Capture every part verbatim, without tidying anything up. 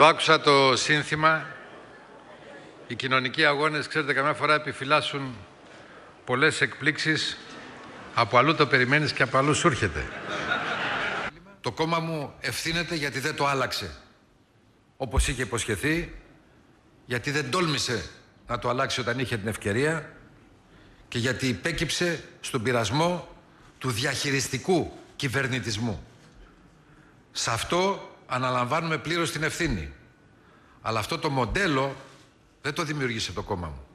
Το άκουσα το σύνθημα. Οι κοινωνικοί αγώνες, ξέρετε, καμιά φορά επιφυλάσσουν πολλές εκπλήξεις. Από αλλού το περιμένεις και από αλλού σου έρχεται. Το κόμμα μου ευθύνεται γιατί δεν το άλλαξε όπως είχε υποσχεθεί, γιατί δεν τόλμησε να το αλλάξει όταν είχε την ευκαιρία και γιατί υπέκυψε στον πειρασμό του διαχειριστικού κυβερνητισμού. Σε αυτό αναλαμβάνουμε πλήρως την ευθύνη. Αλλά αυτό το μοντέλο δεν το δημιούργησε το κόμμα μου.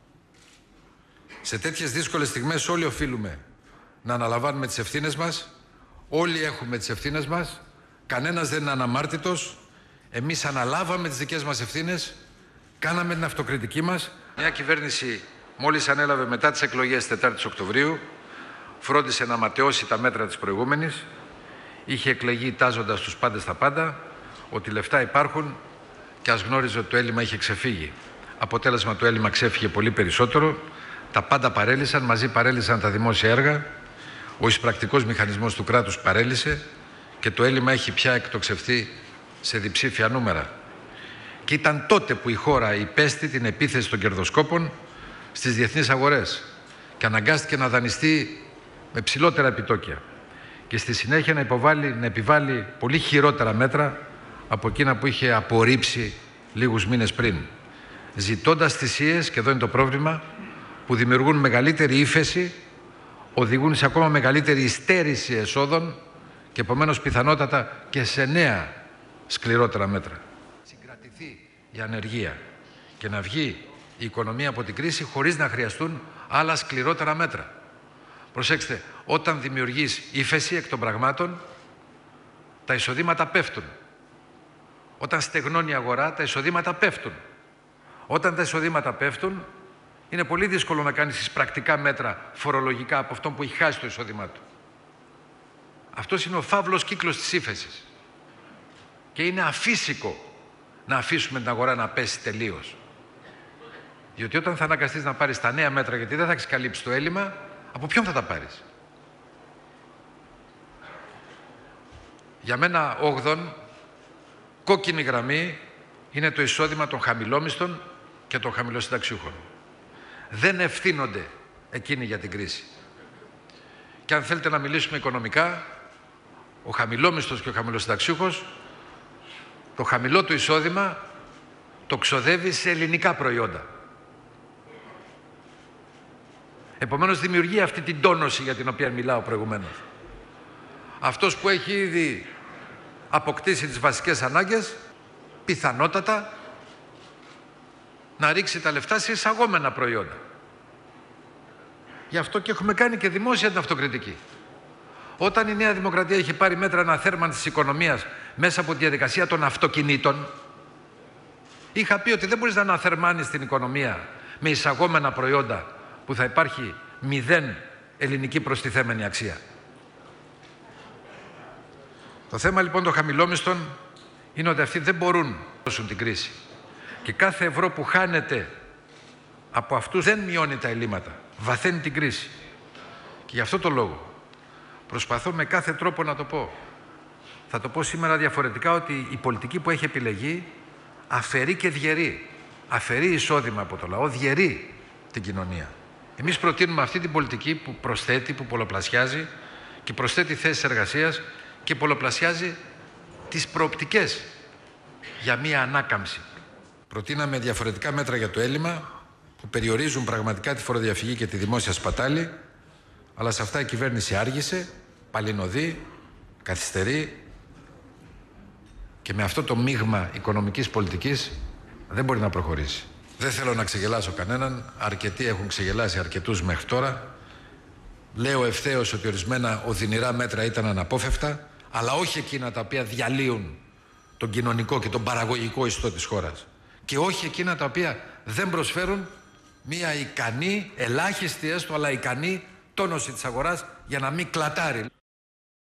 Σε τέτοιες δύσκολες στιγμές όλοι οφείλουμε να αναλαμβάνουμε τις ευθύνες μας. Όλοι έχουμε τις ευθύνες μας. Κανένας δεν είναι αναμάρτητος. Εμείς αναλάβαμε τις δικές μας ευθύνες. Κάναμε την αυτοκριτική μας. Μια κυβέρνηση μόλις ανέλαβε μετά τις εκλογές τετάρτης Οκτωβρίου φρόντισε να ματαιώσει τα μέτρα της προηγούμενης. Είχε εκλεγεί τάζοντας τους πάντες τα πάντα, ότι λεφτά υπάρχουν και ας γνώριζε ότι το έλλειμμα είχε ξεφύγει. Αποτέλεσμα, το έλλειμμα ξέφυγε πολύ περισσότερο. Τα πάντα παρέλυσαν, μαζί παρέλυσαν τα δημόσια έργα. Ο εισπρακτικός μηχανισμός του κράτους παρέλυσε και το έλλειμμα έχει πια εκτοξευθεί σε διψήφια νούμερα. Και ήταν τότε που η χώρα υπέστη την επίθεση των κερδοσκόπων στις διεθνείς αγορές και αναγκάστηκε να δανειστεί με ψηλότερα επιτόκια και στη συνέχεια να, υποβάλει, να επιβάλλει πολύ χειρότερα μέτρα από εκείνα που είχε απορρίψει λίγους μήνες πριν, ζητώντας θυσίες, και εδώ είναι το πρόβλημα, που δημιουργούν μεγαλύτερη ύφεση, οδηγούν σε ακόμα μεγαλύτερη υστέρηση εσόδων και επομένως πιθανότατα και σε νέα σκληρότερα μέτρα. Συγκρατηθεί η ανεργία και να βγει η οικονομία από την κρίση χωρίς να χρειαστούν άλλα σκληρότερα μέτρα. Προσέξτε, όταν δημιουργείς ύφεση εκ των πραγμάτων, τα εισοδήματα πέφτουν. Όταν στεγνώνει η αγορά, τα εισοδήματα πέφτουν. Όταν τα εισοδήματα πέφτουν, είναι πολύ δύσκολο να κάνεις εισπρακτικά μέτρα φορολογικά από αυτόν που έχει χάσει το εισόδημά του. Αυτός είναι ο φαύλος κύκλος της ύφεσης. Και είναι αφύσικο να αφήσουμε την αγορά να πέσει τελείως. Διότι όταν θα αναγκαστείς να πάρεις τα νέα μέτρα, γιατί δεν θα έχεις καλύψει το έλλειμμα, από ποιον θα τα πάρεις? Για μένα, όγδον, κόκκινη γραμμή είναι το εισόδημα των χαμηλόμισθων και των χαμηλοσυνταξιούχων. Δεν ευθύνονται εκείνοι για την κρίση. Και αν θέλετε να μιλήσουμε οικονομικά, ο χαμηλόμισθος και ο χαμηλοσυνταξιούχος, το χαμηλό του εισόδημα το ξοδεύει σε ελληνικά προϊόντα. Επομένως δημιουργεί αυτή την τόνωση για την οποία μιλάω προηγουμένως. Αυτός που έχει ήδη αποκτήσει τις βασικές ανάγκες, πιθανότατα να ρίξει τα λεφτά σε εισαγόμενα προϊόντα. Γι' αυτό και έχουμε κάνει και δημόσια την αυτοκριτική. Όταν η Νέα Δημοκρατία είχε πάρει μέτρα αναθέρμανσης της οικονομίας μέσα από τη διαδικασία των αυτοκινήτων, είχα πει ότι δεν μπορείς να αναθερμάνεις την οικονομία με εισαγόμενα προϊόντα που θα υπάρχει μηδέν ελληνική προστιθέμενη αξία. Το θέμα λοιπόν των χαμηλόμισθων είναι ότι αυτοί δεν μπορούν να δώσουν την κρίση. Και κάθε ευρώ που χάνεται από αυτούς δεν μειώνει τα ελλείμματα, βαθαίνει την κρίση. Και γι' αυτό το λόγο προσπαθώ με κάθε τρόπο να το πω. Θα το πω σήμερα διαφορετικά, ότι η πολιτική που έχει επιλεγεί αφαιρεί και διαιρεί. Αφαιρεί εισόδημα από το λαό, διαιρεί την κοινωνία. Εμείς προτείνουμε αυτή την πολιτική που προσθέτει, που πολλαπλασιάζει και προσθέτει θέσεις εργασίας και πολλαπλασιάζει τις προοπτικές για μία ανάκαμψη. Προτείναμε διαφορετικά μέτρα για το έλλειμμα που περιορίζουν πραγματικά τη φοροδιαφυγή και τη δημόσια σπατάλη, αλλά σε αυτά η κυβέρνηση άργησε, παλινοδεί, καθυστερεί και με αυτό το μείγμα οικονομικής πολιτικής δεν μπορεί να προχωρήσει. Δεν θέλω να ξεγελάσω κανέναν, αρκετοί έχουν ξεγελάσει αρκετούς μέχρι τώρα. Λέω ευθέως ότι ορισμένα οδυνηρά μέτρα ήταν αναπόφευκτα, αλλά όχι εκείνα τα οποία διαλύουν τον κοινωνικό και τον παραγωγικό ιστό της χώρας. Και όχι εκείνα τα οποία δεν προσφέρουν μία ικανή, ελάχιστη έστω, αλλά ικανή τόνωση της αγοράς για να μην κλατάρει.